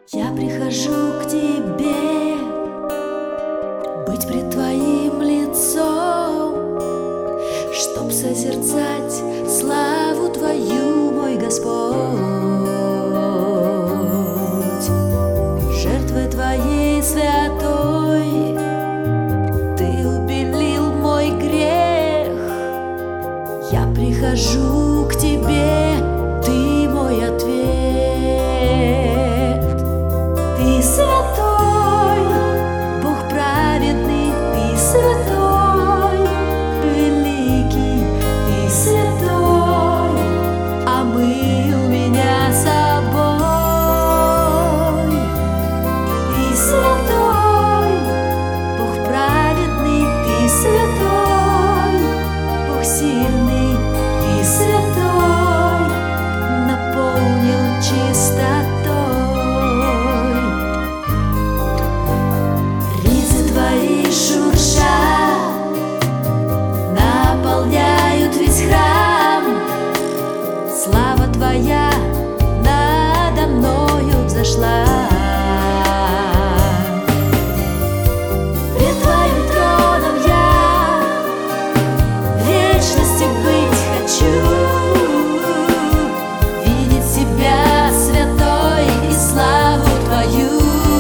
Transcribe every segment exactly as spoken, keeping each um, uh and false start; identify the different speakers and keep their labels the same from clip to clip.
Speaker 1: Я прихожу к тебе, быть пред твоим лицом, чтоб созерцать славу твою, мой Господь. Жертвой твоей святой ты убелил мой грех. Я прихожу к тебе, ты мой ответ. Ты святой, Бог праведный, ты святой, великий, ты святой, омыл меня собой. Ты святой, Бог праведный, ты святой, Бог сильный, ты святой, наполнил чистотой. Шурша наполняют весь храм. Слава твоя надо мною взошла. Пред твоим троном я в вечности быть хочу, видеть себя святой и славу твою.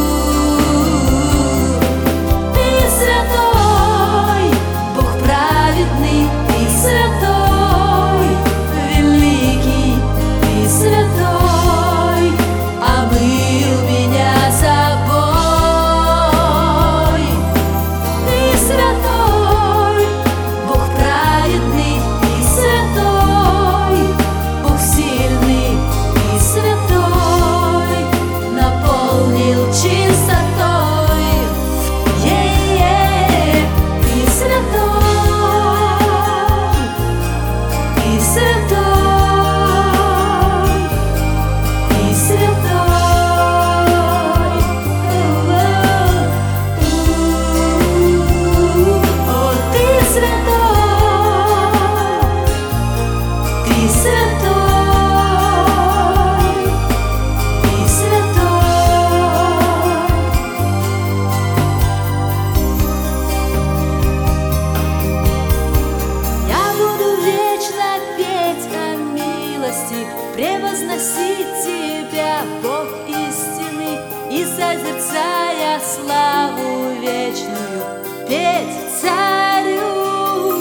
Speaker 1: Превозносить тебя, Бог истины, и созерцая славу вечную, петь царю.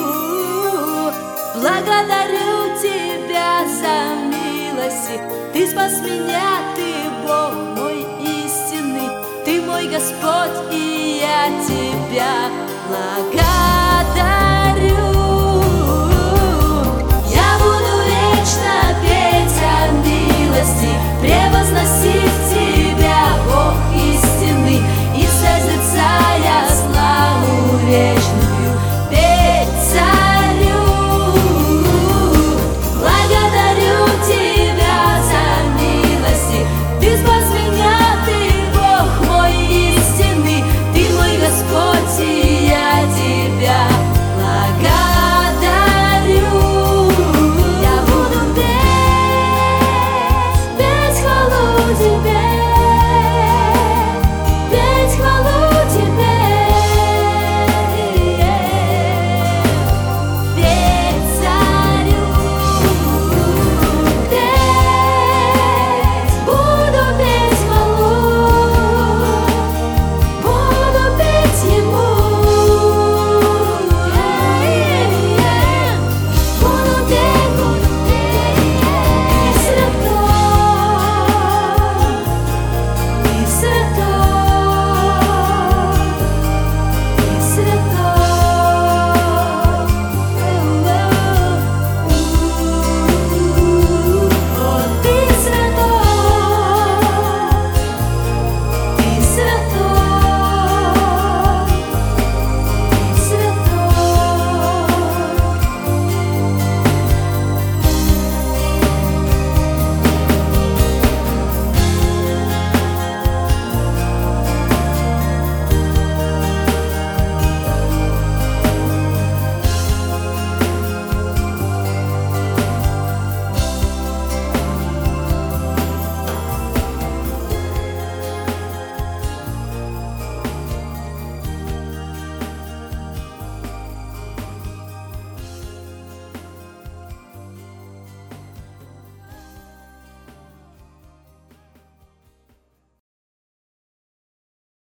Speaker 1: Благодарю тебя за милости, ты спас меня, ты Бог мой истинный, ты мой Господь, и я тебя благодарю.